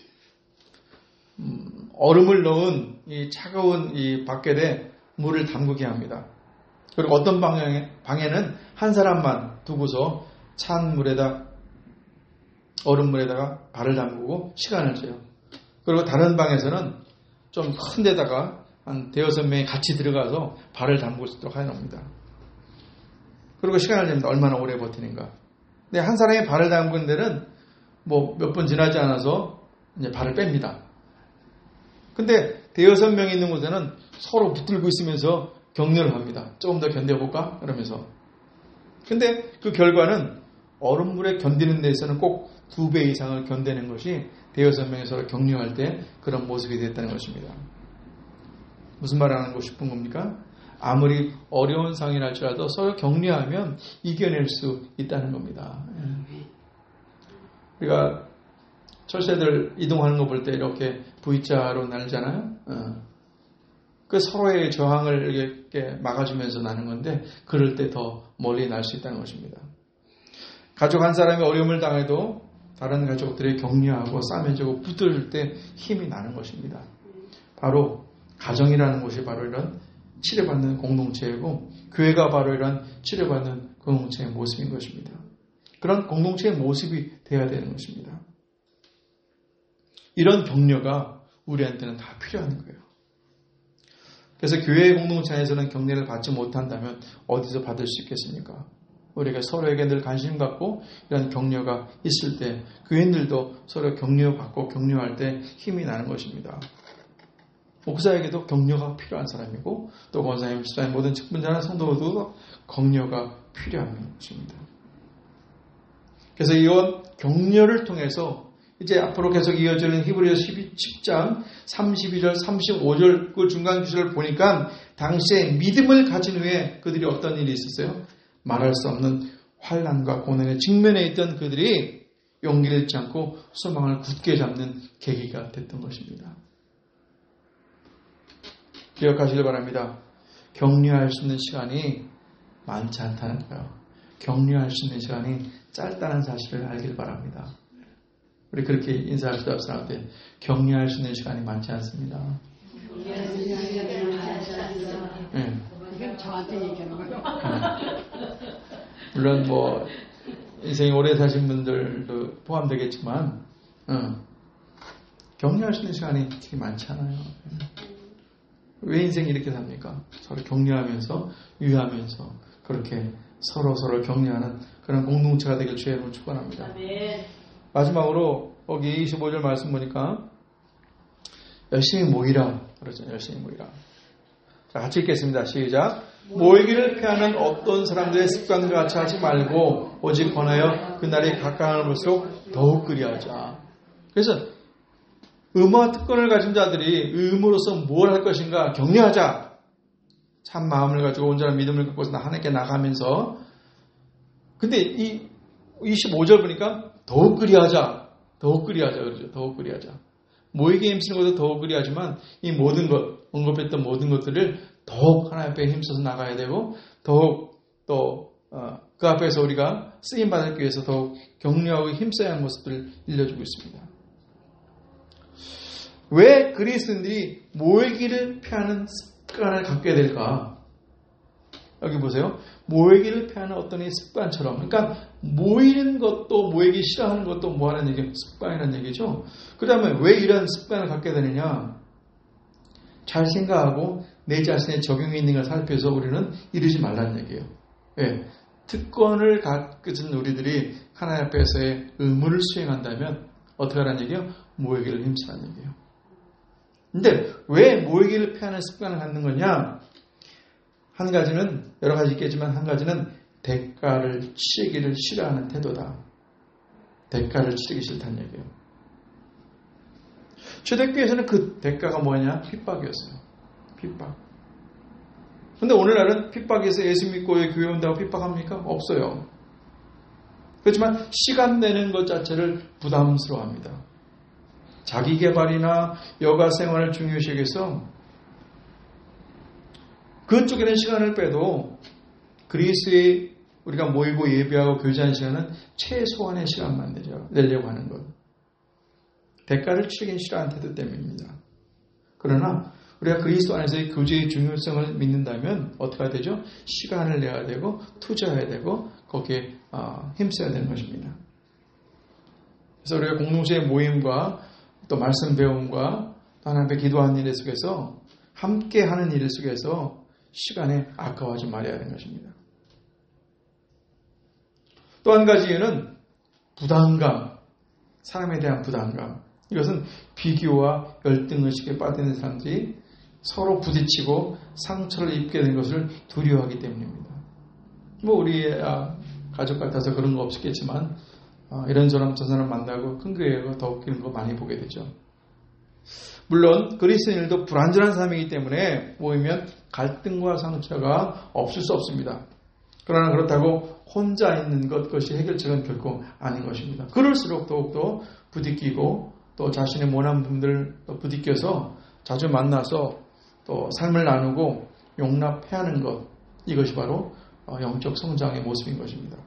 얼음을 넣은 이 차가운 이 바켓에 물을 담그게 합니다. 그리고 어떤 방에는 한 사람만 두고서 찬 물에다 얼음물에다가 발을 담그고 시간을 재요. 그리고 다른 방에서는 좀 큰 데다가 한 대여섯 명이 같이 들어가서 발을 담글 수 있도록 해놓습니다. 그리고 시간을 재면 얼마나 오래 버티는가. 근데 한 사람이 발을 담근 데는 뭐 몇 분 지나지 않아서 이제 발을 뺍니다. 근데 대여섯 명이 있는 곳에는 서로 붙들고 있으면서 격려를 합니다. 조금 더 견뎌볼까? 그러면서. 근데 그 결과는 얼음물에 견디는 데에서는 꼭 2배 이상을 견디는 것이 대여섯 명이 서로 격려할 때 그런 모습이 됐다는 것입니다. 무슨 말을 하는 거 싶은 겁니까? 아무리 어려운 상황이라 할지라도 서로 격려하면 이겨낼 수 있다는 겁니다. 우리가 철새들 이동하는 거 볼 때 이렇게 V자로 날잖아요. 그 서로의 저항을 이렇게 막아주면서 나는 건데 그럴 때 더 멀리 날 수 있다는 것입니다. 가족 한 사람이 어려움을 당해도 다른 가족들이 격려하고 싸매주고 붙들 때 힘이 나는 것입니다. 바로 가정이라는 곳이 바로 이런 치료받는 공동체이고 교회가 바로 이런 치료받는 공동체의 모습인 것입니다. 그런 공동체의 모습이 되어야 되는 것입니다. 이런 격려가 우리한테는 다 필요한 거예요. 그래서 교회 공동체 안에서는 격려를 받지 못한다면 어디서 받을 수 있겠습니까? 우리가 서로에게 늘 관심 갖고 이런 격려가 있을 때 교인들도 서로 격려받고 격려할 때 힘이 나는 것입니다. 목사에게도 격려가 필요한 사람이고 또 권사님, 집사님 모든 직분자나 성도도 격려가 필요한 것입니다. 그래서 이런 격려를 통해서 이제 앞으로 계속 이어지는 히브리서 10장 32절 35절 그 중간 구절을 보니까 당시에 믿음을 가진 후에 그들이 어떤 일이 있었어요? 말할 수 없는 환난과 고난에 직면해 있던 그들이 용기를 잃지 않고 소망을 굳게 잡는 계기가 됐던 것입니다. 기억하시길 바랍니다. 격려할 수 있는 시간이 많지 않다는 거예요. 격려할 수 있는 시간이 짧다는 사실을 알길 바랍니다. 우리 그렇게 인사할 수 없사람한테 격려할 수 있는 시간이 많지 않습니다. 네. 이건 저한테 얘기하는 거예요. 물론 뭐 인생이 오래 사신 분들도 포함되겠지만 격려할 수 있는 시간이 되게 많지 않아요. 왜 인생이 이렇게 삽니까? 서로 격려하면서 유의하면서 그렇게 서로 격려하는 그런 공동체가 되길 주의 이름으로 축원합니다. 마지막으로 거기 25절 말씀 보니까 열심히 모이라 그러죠. 열심히 모이라. 자, 같이 읽겠습니다. 시작. 모이기를 피하는 어떤 사람들의 습관과 같이 하지 말고 오직 권하여 그날이 가까운 볼수록 더욱 그리하자. 그래서 의무와 특권을 가진 자들이 의무로서 뭘 할 것인가 격려하자. 참 마음을 가지고 온전한 믿음을 갖고서 하나님께 나가면서 근데 이 25절 보니까 더욱 그리하자. 더욱 그리하자 그러죠. 더욱 그리하자. 모이게 힘쓰는 것도 더욱 그리하지만 이 모든 것, 언급했던 모든 것들을 더욱 하나님 앞에 힘써서 나가야 되고 더욱 또 그 앞에서 우리가 쓰임받기 위해서 더욱 격려하고 힘써야 하는 모습들을 일러주고 있습니다. 왜 그리스도인들이 모이기를 피하는 습관을 갖게 될까? 여기 보세요. 모이기를 피하는 어떤 이 습관처럼 그러니까 모이는 것도 모이기 싫어하는 것도 뭐하는 얘기 습관이라는 얘기죠. 그 다음에 왜 이런 습관을 갖게 되느냐? 잘 생각하고 내 자신의 적용이 있는 걸 살펴서 우리는 이러지 말라는 얘기예요. 왜? 특권을 가진 우리들이 하나님 앞에서의 의무를 수행한다면 어떻게 하라는 얘기예요? 모이기를 힘쓰라는 얘기예요. 근데 왜 모이기를 피하는 습관을 갖는 거냐? 한 가지는 여러 가지 있겠지만 한 가지는 대가를 치르기를 싫어하는 태도다. 대가를 치르기 싫다는 얘기예요. 초대교회에서는 그 대가가 뭐냐? 핍박이었어요. 핍박. 근데 오늘날은 핍박에서 예수 믿고 교회 온다고 핍박합니까? 없어요. 그렇지만 시간 내는 것 자체를 부담스러워합니다. 자기 개발이나 여가 생활을 중요시 여겨서 그쪽에는 시간을 빼도 그리스도에 우리가 모이고 예배하고 교제하는 시간은 최소한의 시간만 내려고 하는 것. 대가를 치르긴 싫어하는 태도 때문입니다. 그러나 우리가 그리스도 안에서의 교제의 중요성을 믿는다면 어떻게 해야 되죠? 시간을 내야 되고 투자해야 되고 거기에 힘써야 되는 것입니다. 그래서 우리가 공동체의 모임과 또 말씀 배움과 또 하나님 앞에 기도하는 일 속에서 함께 하는 일 속에서 시간에 아까워하지 말아야 하는 것입니다. 또 한 가지 이유는 부담감, 사람에 대한 부담감. 이것은 비교와 열등의식에 빠지는 사람들이 서로 부딪히고 상처를 입게 된 것을 두려워하기 때문입니다. 우리의 가족 같아서 그런 거 없었겠지만 이런 사람 저 사람 만나고 큰 교회가 더 웃기는 거 많이 보게 되죠. 물론 그리스도인들도 불완전한 사람이기 때문에 모이면 갈등과 상처가 없을 수 없습니다. 그러나 그렇다고 혼자 있는 그것이 해결책은 결코 아닌 것입니다. 그럴수록 더욱더 부딪히고 또 자신의 모난 부분들을 부딪혀서 자주 만나서 또 삶을 나누고 용납해야 하는 것, 이것이 바로 영적 성장의 모습인 것입니다.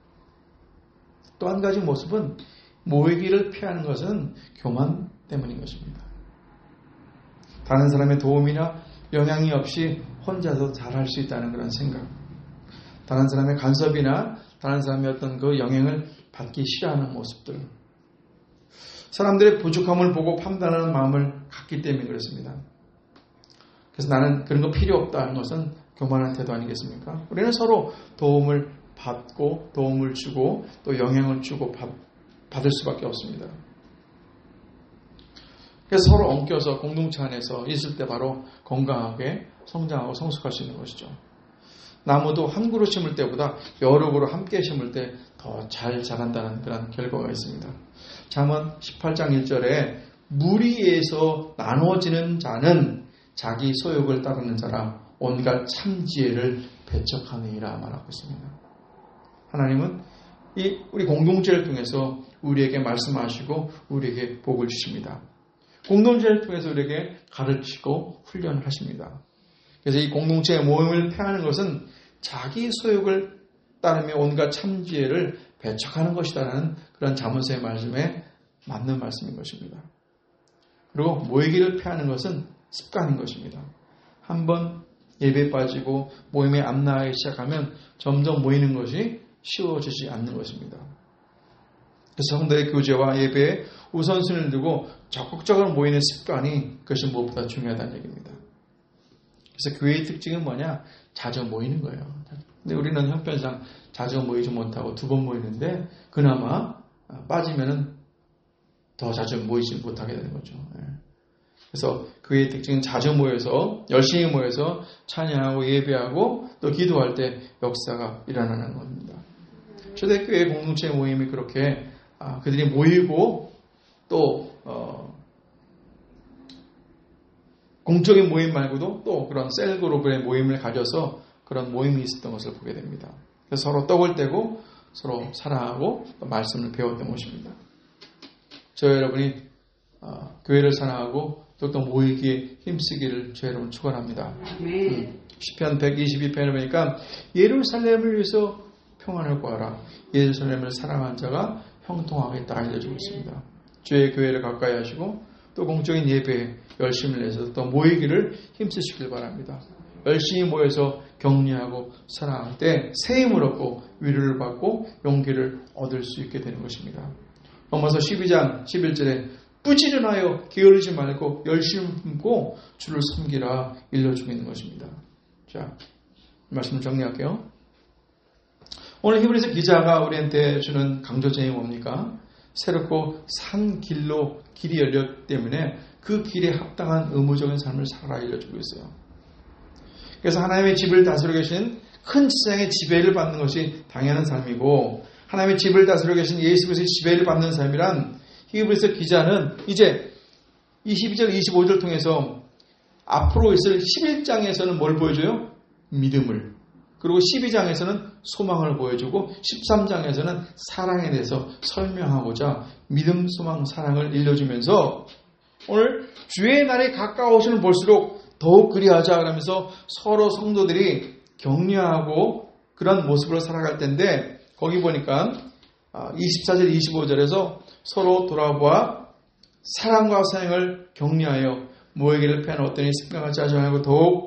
또 한 가지 모습은 모이기를 피하는 것은 교만 때문인 것입니다. 다른 사람의 도움이나 영향이 없이 혼자서 잘할 수 있다는 그런 생각, 다른 사람의 간섭이나 다른 사람의 어떤 그 영향을 받기 싫어하는 모습들, 사람들의 부족함을 보고 판단하는 마음을 갖기 때문에 그렇습니다. 그래서 나는 그런 거 필요 없다는 것은 교만한 태도 아니겠습니까? 우리는 서로 도움을 받고 도움을 주고 또 영향을 주고 받을 수밖에 없습니다. 그래서 서로 엉켜서 공동체 안에서 있을 때 바로 건강하게 성장하고 성숙할 수 있는 것이죠. 나무도 한 그루 심을 때보다 여러 그루 함께 심을 때 더 잘 자란다는 그런 결과가 있습니다. 잠언 18장 1절에 무리에서 나눠지는 자는 자기 소욕을 따르는 자라 온갖 참지혜를 배척하느니라 말하고 있습니다. 하나님은 우리 공동체를 통해서 우리에게 말씀하시고 우리에게 복을 주십니다. 공동체를 통해서 우리에게 가르치고 훈련을 하십니다. 그래서 이 공동체의 모임을 폐하는 것은 자기 소욕을 따르며 온갖 참지혜를 배척하는 것이다라는 그런 잠언서의 말씀에 맞는 말씀인 것입니다. 그리고 모이기를 폐하는 것은 습관인 것입니다. 한번 예배에 빠지고 모임에 안 나가기 시작하면 점점 모이는 것이 쉬워지지 않는 것입니다. 그래서 성도의 교제와 예배에 우선순위를 두고 적극적으로 모이는 습관이 그것이 무엇보다 중요하다는 얘기입니다. 그래서 교회의 특징은 뭐냐? 자주 모이는 거예요. 근데 우리는 형편상 자주 모이지 못하고 2번 모이는데 그나마 빠지면은 더 자주 모이지 못하게 되는 거죠. 그래서 교회의 특징은 자주 모여서 열심히 모여서 찬양하고 예배하고 또 기도할 때 역사가 일어나는 겁니다. 초대교회 공동체 모임이 그렇게 그들이 모이고 또 공적인 모임 말고도 또 그런 셀그룹의 모임을 가져서 그런 모임이 있었던 것을 보게 됩니다. 그래서 서로 떡을 떼고 서로 사랑하고 또 말씀을 배웠던 것입니다. 저 여러분이 교회를 사랑하고 또 모이기에 힘쓰기를 저 여러분 축원합니다. 시편 122편을 보니까 예루살렘을 위해서 평안을 구하라. 예루살렘을 사랑한 자가 형통하겠다 알려주고 있습니다. 주의 교회를 가까이 하시고 또 공적인 예배에 열심을 내서 또 모이기를 힘쓰시길 바랍니다. 열심히 모여서 격려하고 사랑할 때 새 힘을 얻고 위로를 받고 용기를 얻을 수 있게 되는 것입니다. 로마서 12장 11절에 부지런하여 게으르지 말고 열심히 품고 주를 섬기라 일러주고 있는 것입니다. 자, 말씀을 정리할게요. 오늘 히브리서 기자가 우리한테 주는 강조점이 뭡니까? 새롭고 산 길로 길이 열렸기 때문에 그 길에 합당한 의무적인 삶을 살아라 알려주고 있어요. 그래서 하나님의 집을 다스리고 계신 큰 지상의 지배를 받는 것이 당연한 삶이고 하나님의 집을 다스리고 계신 예수 그리스도의 지배를 받는 삶이란 히브리서 기자는 이제 22절, 25절 통해서 앞으로 있을 11장에서는 뭘 보여줘요? 믿음을. 그리고 12장에서는 소망을 보여주고 13장에서는 사랑에 대해서 설명하고자 믿음, 소망, 사랑을 일러주면서 오늘 주의 날이 가까우시는 볼수록 더욱 그리하자 그러면서 서로 성도들이 격려하고 그런 모습으로 살아갈 텐데 거기 보니까 24절, 25절에서 서로 돌아보아 사랑과 사랑을 격려하여 모이기를 패하노니 생각을 짜증하고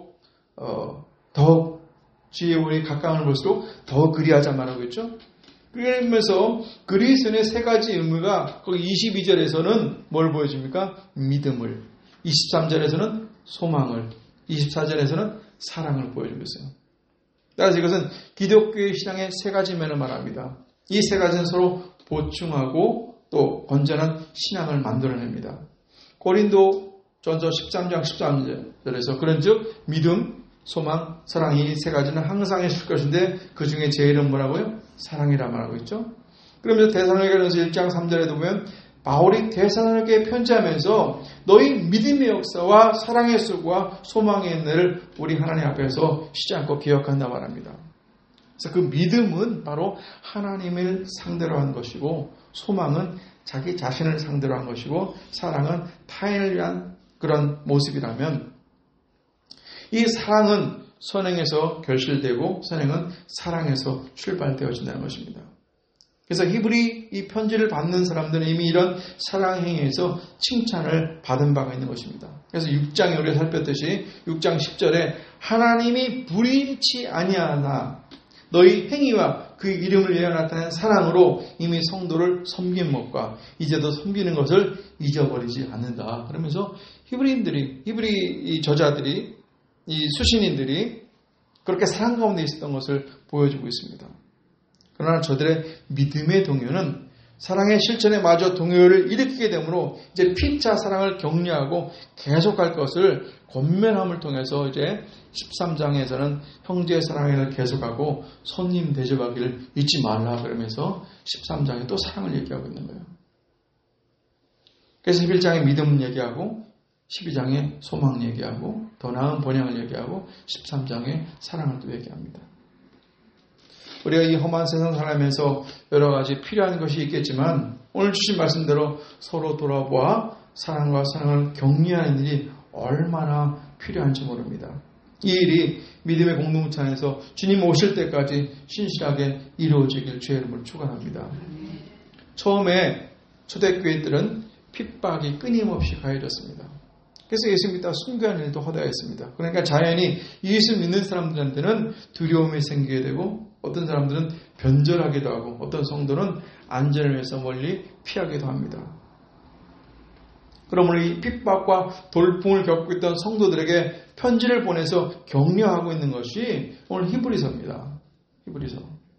더욱 주의 우리 가까움을 볼수록 더욱 그리하자 말하고 있죠. 그러면서 그리스도의 세 가지 의무가 거기 22절에서는 뭘 보여줍니까? 믿음을, 23절에서는 소망을, 24절에서는 사랑을 보여주고 있어요. 따라서 이것은 기독교의 신앙의 세 가지 면을 말합니다. 이 세 가지는 서로 보충하고 또 건전한 신앙을 만들어냅니다. 고린도 전서 13장 13절에서 그런즉 믿음, 소망, 사랑 이 세 가지는 항상 있을 것인데 그 중에 제일은 뭐라고요? 사랑이라 말하고 있죠. 그러면서 데살로니가전서 1장 3절에도 보면 바울이 데살로니가에 편지하면서 너희 믿음의 역사와 사랑의 수고와 소망의 은혜를 우리 하나님 앞에서 쉬지 않고 기억한다 말합니다. 그래서 그 믿음은 바로 하나님을 상대로 한 것이고 소망은 자기 자신을 상대로 한 것이고 사랑은 타인을 위한 그런 모습이라면 이 사랑은 선행에서 결실되고 선행은 사랑에서 출발되어진다는 것입니다. 그래서 히브리 이 편지를 받는 사람들은 이미 이런 사랑 행위에서 칭찬을 받은 바가 있는 것입니다. 그래서 6장에 우리가 살폈듯이 6장 10절에 하나님이 불의치 아니하나 너희 행위와 그 이름을 위하여 나타낸 사랑으로 이미 성도를 섬긴 것과 이제도 섬기는 것을 잊어버리지 않는다. 그러면서 히브리 저자들이 이 수신인들이 그렇게 사랑 가운데 있었던 것을 보여주고 있습니다. 그러나 저들의 믿음의 동요는 사랑의 실천에 마저 동요를 일으키게 되므로 이제 피차 사랑을 격려하고 계속할 것을 권면함을 통해서 이제 13장에서는 형제의 사랑을 계속하고 손님 대접하기를 잊지 말라 그러면서 13장에 또 사랑을 얘기하고 있는 거예요. 그래서 11장에 믿음 얘기하고 12장에 소망 얘기하고 더 나은 번영을 얘기하고 13장에 사랑을 또 얘기합니다. 우리가 이 험한 세상 살아가면서 여러 가지 필요한 것이 있겠지만 오늘 주신 말씀대로 서로 돌아보아 사랑과 사랑을 격려하는 일이 얼마나 필요한지 모릅니다. 이 일이 믿음의 공동체 안에서 주님 오실 때까지 신실하게 이루어지길 주의 이름으로 축원합니다. 처음에 초대교회들은 핍박이 끊임없이 가해졌습니다. 그래서 예수 믿다 순교하는 일도 허다했습니다. 그러니까 자연히 예수 믿는 사람들한테는 두려움이 생기게 되고 어떤 사람들은 변절하기도 하고 어떤 성도는 안전을 위해서 멀리 피하기도 합니다. 그러므로 이 핍박과 돌풍을 겪고 있던 성도들에게 편지를 보내서 격려하고 있는 것이 오늘 히브리서입니다. 히브리서.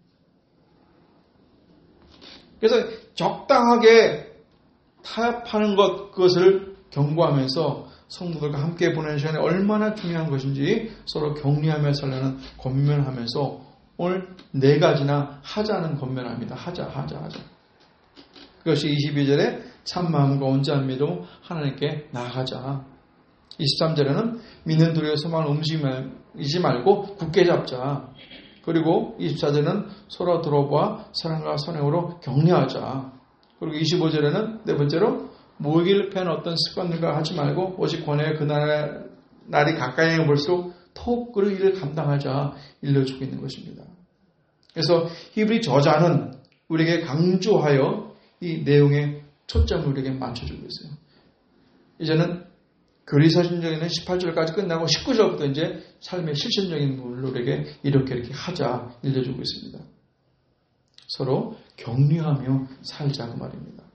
그래서 적당하게 타협하는 그것을 경고하면서 성도들과 함께 보내는 시간이 얼마나 중요한 것인지 서로 격려하며 살려는 권면하면서 오늘 4가지나 하자는 권면합니다. 하자. 그것이 22절에 참마음과 온전한 믿음으로 하나님께 나아가자. 23절에는 믿는 도리와 소망을 움직이지 말고 굳게 잡자. 그리고 24절에는 서로 돌아보아 사랑과 선행으로 격려하자. 그리고 25절에는 네 번째로 모이기를 패는 어떤 습관들과 하지 말고 오직 권해의 그 날이 가까이 볼수록 더욱 그 일을 감당하자 일러주고 있는 것입니다. 그래서 히브리 저자는 우리에게 강조하여 이 내용의 초점을 우리에게 맞춰주고 있어요. 이제는 그리스도인에게는 18절까지 끝나고 19절부터 이제 삶의 실천적인 부분을 우리에게 이렇게 하자 일러주고 있습니다. 서로 격려하며 살자 그 말입니다.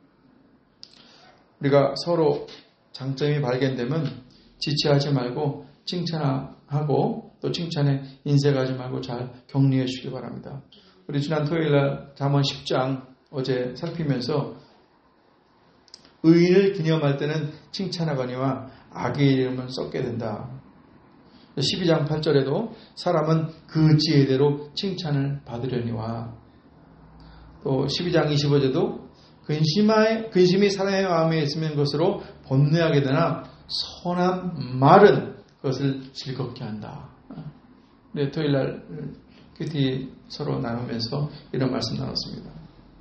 우리가 서로 장점이 발견되면 지체하지 말고 칭찬하고 또 칭찬에 인색하지 말고 잘 격려해 주시기 바랍니다. 우리 지난 토요일날 잠언 10장 어제 살피면서 의인을 기념할 때는 칭찬하거니와 악의 이름은 썩게 된다. 12장 8절에도 사람은 그 지혜대로 칭찬을 받으려니와 또 12장 25절에도 근심이 사람의 마음에 있으면 그것으로 번뇌하게 되나 선한 말은 그것을 즐겁게 한다. 네, 토요일날 큐티 서로 나누면서 이런 말씀 나눴습니다.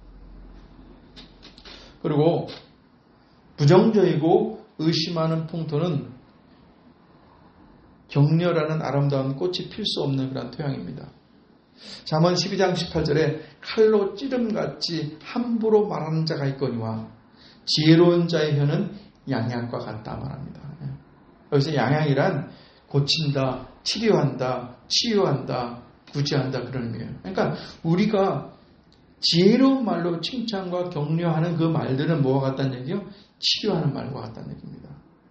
그리고 부정적이고 의심하는 풍토는 격려라는 아름다운 꽃이 필 수 없는 그런 토양입니다. 잠언 12장 18절에 칼로 찌름같이 함부로 말하는 자가 있거니와 지혜로운 자의 혀는 양약과 같다 말합니다. 여기서 양약이란 고친다, 치료한다, 치유한다, 구제한다 그런 의미예요. 그러니까 우리가 지혜로운 말로 칭찬과 격려하는 그 말들은 뭐와 같다는 얘기요? 치료하는 말과 같다는 얘기입니다.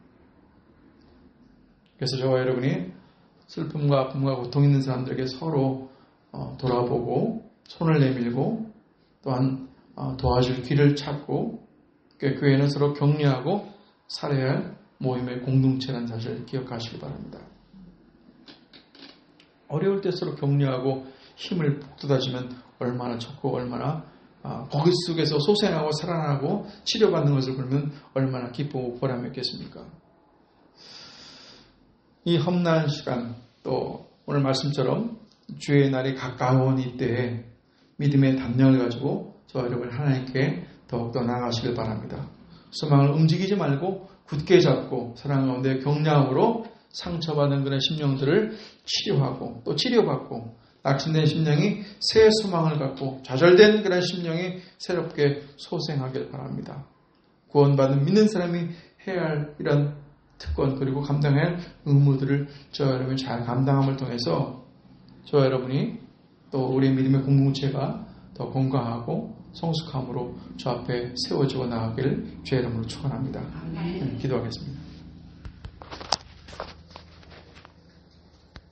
그래서 저와 여러분이 슬픔과 아픔과 고통 있는 사람들에게 서로 돌아보고 손을 내밀고 또한 도와줄 길을 찾고 교회는 서로 격려하고 살아야 할 모임의 공동체라는 사실을 기억하시기 바랍니다. 어려울 때 서로 격려하고 힘을 북돋아주면 얼마나 좋고 얼마나 거기 속에서 소생하고 살아나고 치료받는 것을 보면 얼마나 기쁘고 보람이 있겠습니까? 이 험난한 시간 또 오늘 말씀처럼 주의 날이 가까운 이때에 믿음의 담력을 가지고 저와 여러분 하나님께 더욱더 나아가시길 바랍니다. 소망을 움직이지 말고 굳게 잡고 사랑 가운데 격려함으로 상처받은 그런 심령들을 치료하고 또 치료받고 낙심된 심령이 새 소망을 갖고 좌절된 그런 심령이 새롭게 소생하길 바랍니다. 구원받은 믿는 사람이 해야 할 이런 특권 그리고 감당해야 할 의무들을 저와 여러분이 잘 감당함을 통해서 저와 여러분이 또 우리의 믿음의 공동체가 더 건강하고 성숙함으로 주 앞에 세워지고 나가기를 주의 이름으로 축원합니다. 기도하겠습니다.